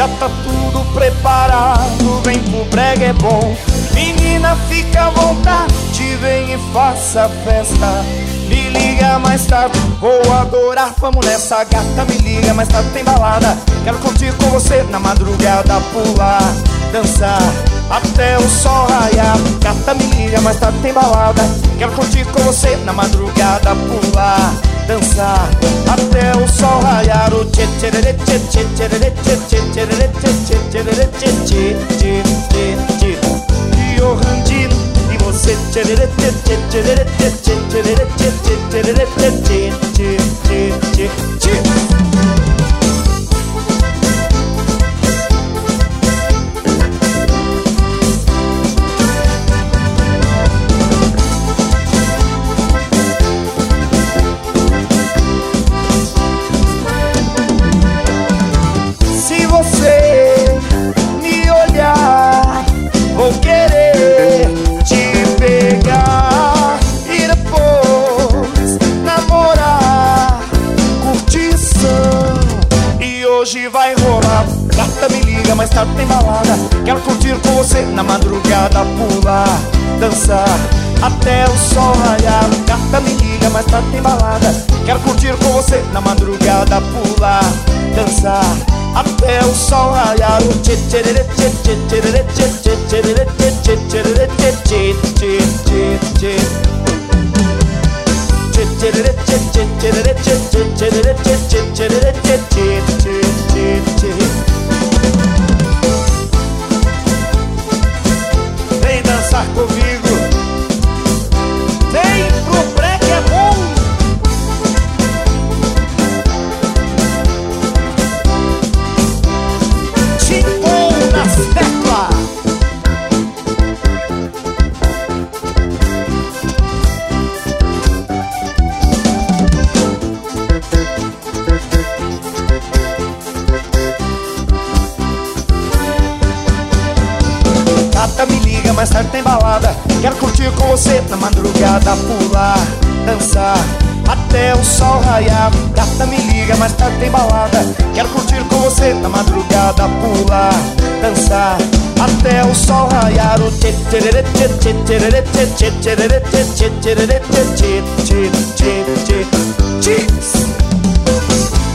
Já tá tudo preparado, vem pro brega é bom. Menina, fica à vontade, vem e faça festa. Me liga mais tarde, vou adorar, vamos nessa gata. Me liga mais tarde, tem balada. Quero curtir com você na madrugada, pular, dançar até o sol raiar. Gata, me liga mais tarde, tem balada. Quero curtir com você na madrugada, pular, dançar até o sol raiar. O tchê tchê tchê tchê tchê tchê tchê tchê tchê tchê tchê tchê. E o Randino e você tchê tchê tchê tchê tchê tchê tchê tchê tchê. Se você me olhar, vou querer te pegar e depois namorar, curtição. E hoje vai rolar. Gata, me liga, mais tarde tem balada. Quero curtir com você na madrugada, pular, dançar até o sol raiar. Gata, me liga, mais tarde tem balada. Quero curtir com você na madrugada, pular, dançar até o sol raiar. O tchê tchê tchê tchê tchê tchê tchê tchê tchê tchê. Vem dançar comigo, vem pro brega é bom. Timbom nas teclas. Gata, me liga, mais tarde tem balada. Quero curtir com você na madrugada, pular, dançar até o sol raiar. Gata, me liga, mais tarde tem balada. Quero curtir com você na madrugada, pular, dançar até o sol raiar. O tchê tchê tchê tchê tchê tchê tchê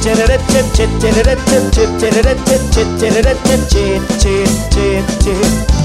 tchê tchê tchê tchê.